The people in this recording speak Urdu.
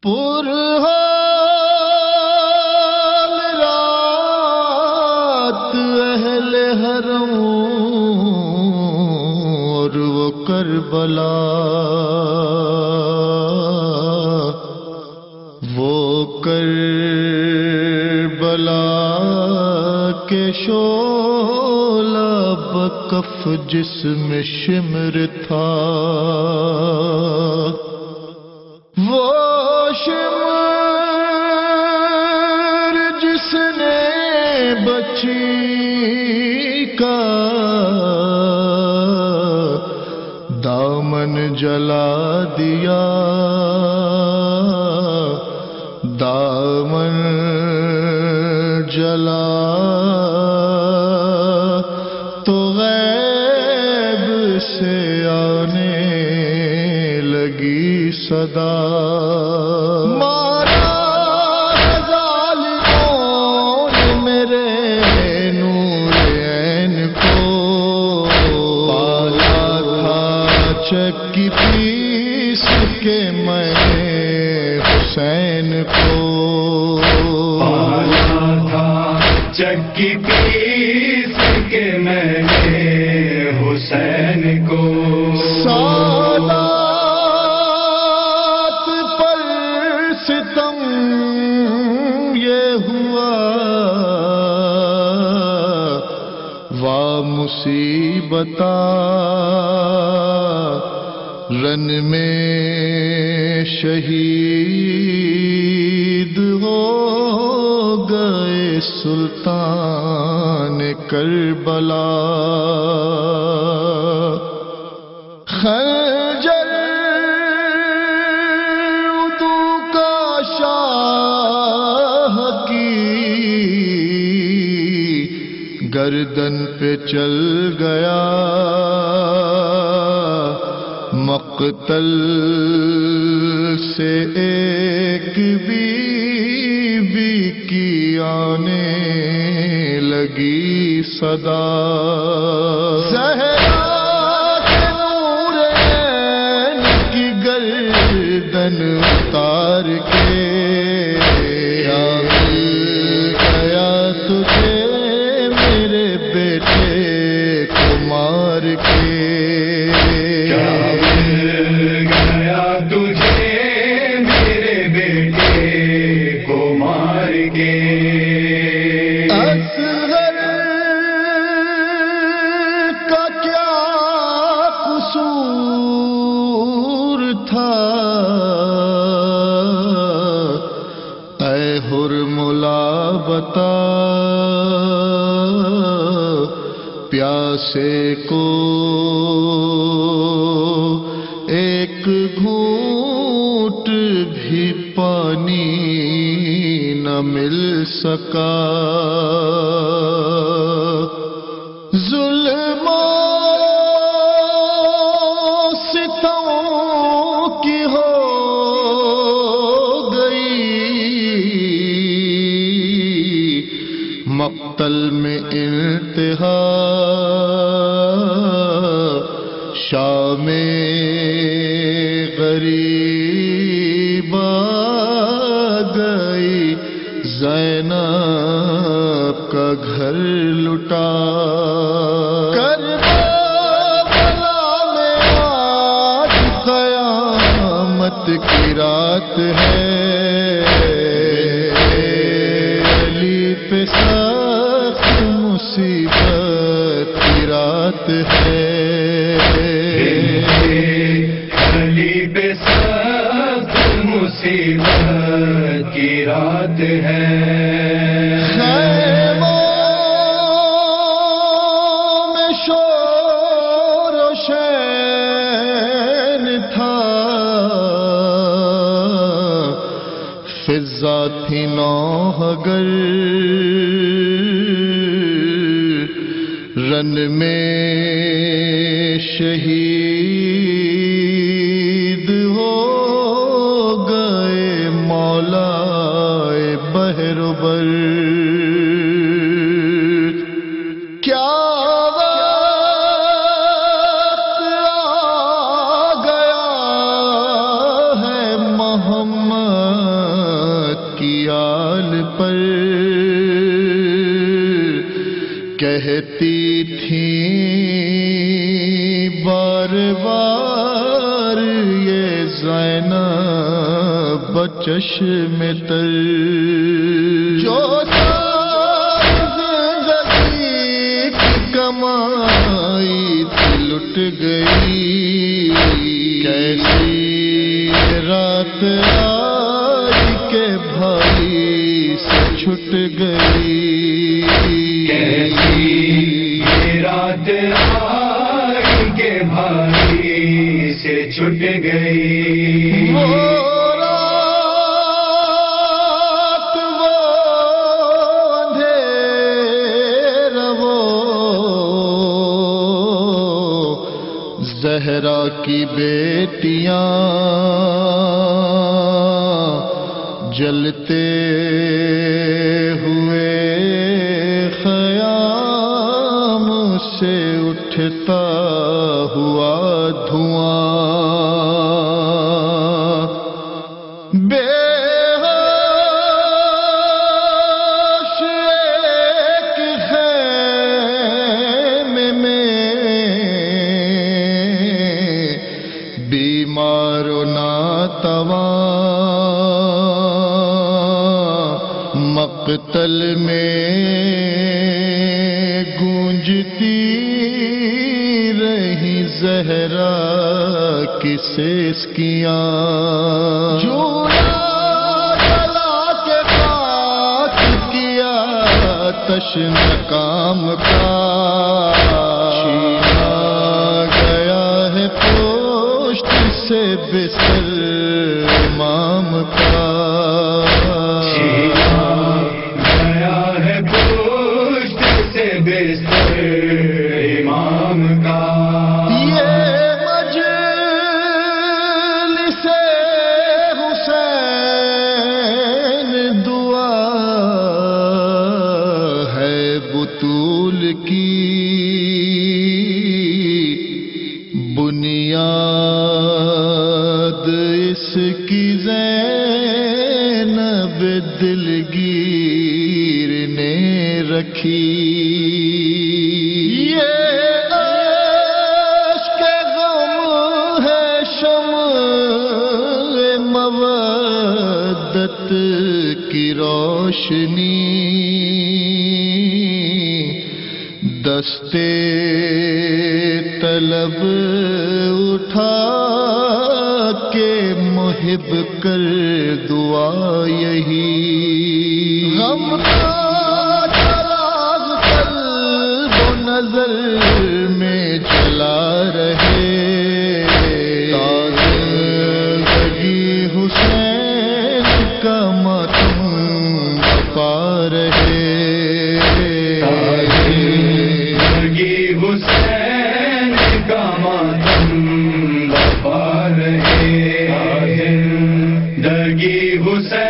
پرحال رات اہل حرم اور وہ کربلا، وہ کربلا کے شعلہ بکف جس میں شمر تھا، وہ شمر جس نے بچی کا دامن جلا دیا، دامن جلا تو غیب سے آنے لگی صدا، مارا ظالموں نے میرے نور عین کو، پالا تھا چکی پیس کے میں نے حسین کو، پالا تھا چکی پیس کے میں نے حسین کو، سادات پر ستم یہ ہوا، وا مصیبتا رن میں شہید ہو گئے سلطان کربلا، خنجر عدو کا شاہ کی گردن پہ چل گیا، مقتل سے ایک بی بی کی آنے لگی صدا، زہرا کے نور عین کی گردن اتار کے، کیا مل گیا تجھے میرے بیٹے کو مار کے، تجھے میرے بیٹے کو مار کے، اصغر کا کیا قصور تھا، اے حرملا بتا، پیاسے کو ایک گھونٹ بھی پانی نہ مل سکا، ظلم و ستم کی ہو گئی، مقتل میں انتہا، شام غریب آ گئی، زینب کا گھر لٹا، کربلا میں آج قیامت کی رات ہے، علی پہ سخت مصیبت کی رات ہے، علی پہ سخت مصیبت کی رات ہے، خیموں میں شور و شین تھا، فضا تھی نوحگر رن میں شہید ہو گئے مولا بہر بر، کیا وقت آ گیا ہے محمد کی آل پر کہتی تھیں بار بار یہ زینب بچشم تر جو زندگی کی کمائی تھی لٹ گئی کیسی رات آئی کہ بھائی سے چھٹ گئی کیسی یہ رات آئی کہ بھائی سے چھٹ گئی وہ رات وہ اندھیرا وہ زہرا کی بیٹیاں جلتے ہوئے خیام سے اٹھتا ہوا دھواں بے ہوش ایک خیمے میں بیمار و ناتواں مقتل میں گونجتی رہی زہرا کی سیسکیاں جھولا جلا کے خاک کیا تشن کام کا چھینا گیا ہے پوشت سے بستر امام کا امام کا یہ مجلس حسین دعا ہے بطول کی بنیاد اس کی زینب دلگیر نے رکھی کی روشنی دستے طلب اٹھا کے محب کر دعا یہی غم کا چراغ قلب و نظر میں جلا رہے تازگی حسین کا ماتم بپا رہے تازگی حسین کا ماتم بپا رہے تازگی حسین